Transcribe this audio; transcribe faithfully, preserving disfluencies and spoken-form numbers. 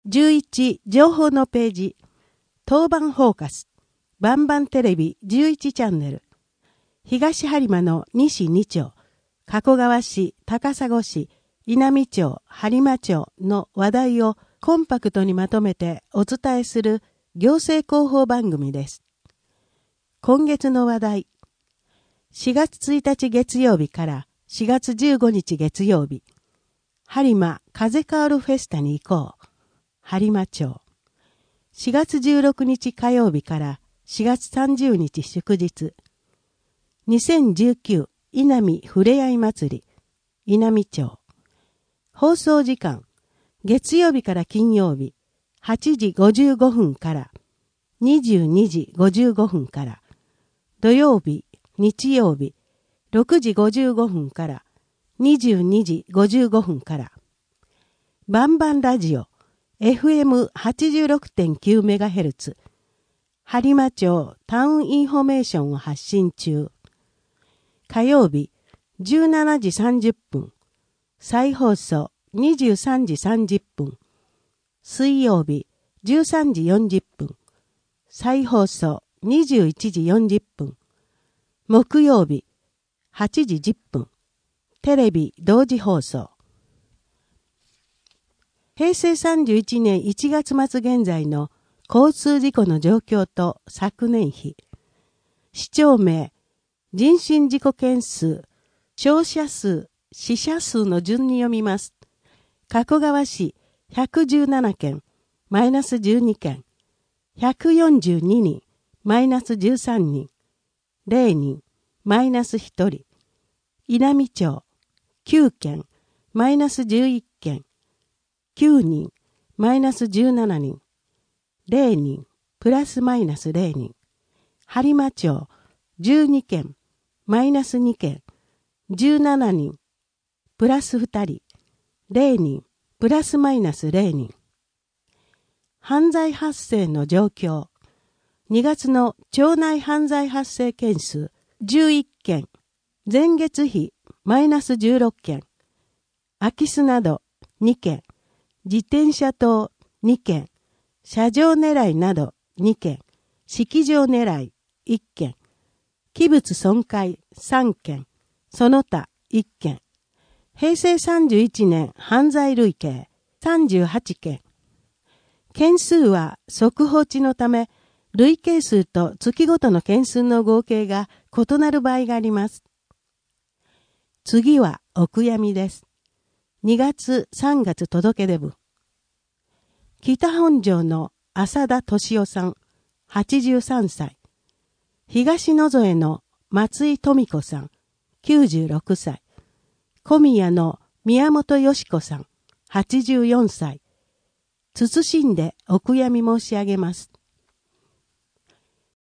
じゅういち情報のページ、当番フォーカス、バンバンテレビじゅういちチャンネル、東播磨の西に町、加古川市、高砂市、稲美町、播磨町の話題をコンパクトにまとめてお伝えする行政広報番組です。今月の話題、しがつついたち月曜日からしがつじゅうごにち月曜日、播磨風変わるフェスタに行こう、播磨町。しがつじゅうろくにち火曜日からしがつさんじゅうにち祝日、にせんじゅうきゅう稲美ふれあい祭り、稲美町。放送時間、月曜日から金曜日、はちじごじゅうごふんからにじゅうにじごじゅうごふんから、土曜日、日曜日、ろくじごじゅうごふんからにじゅうにじごじゅうごふんから、バンバンラジオ エフエムはちじゅうろくてんきゅうメガヘルツ、播磨町タウンインフォメーションを発信中。火曜日じゅうしちじさんじゅっぷん、再放送にじゅうさんじさんじゅっぷん、水曜日じゅうさんじよんじゅっぷん、再放送にじゅういちじよんじゅっぷん、木曜日はちじじゅっぷん、テレビ同時放送。へいせいさんじゅういちねんいちがつまつ現在の交通事故の状況と昨年比。市町名、人身事故件数、傷者数、死者数の順に読みます。加古川市ひゃくじゅうななけん、マイナスじゅうにけん。ひゃくよんじゅうににん、マイナスじゅうさんにん。れいにん、マイナスひとり。稲美町、きゅうけん、マイナスじゅういっけん。きゅうにん、マイナスじゅうななにん。れいにん、プラスマイナスれいにん。播磨町、じゅうにけん、マイナスにけん。じゅうななにん、プラスふたり。れいにん、プラスマイナスれいにん。犯罪発生の状況。にがつの町内犯罪発生件数じゅういっけん。前月比マイナスじゅうろっけん。空き巣などにけん。自転車盗にけん。車上狙いなどにけん。式場狙いいっけん。器物損壊さんけん。その他いっけん。へいせいさんじゅういちねん犯罪累計さんじゅうはちけん。件数は速報値のため、累計数と月ごとの件数の合計が異なる場合があります。次はお悔やみです。にがつさんがつ届け出文。北本庄の浅田敏夫さん、はちじゅうさんさい。東野添の松井富子さん、きゅうじゅうろくさい。小宮の宮本よし子さん、はちじゅうよんさい。謹んでお悔やみ申し上げます。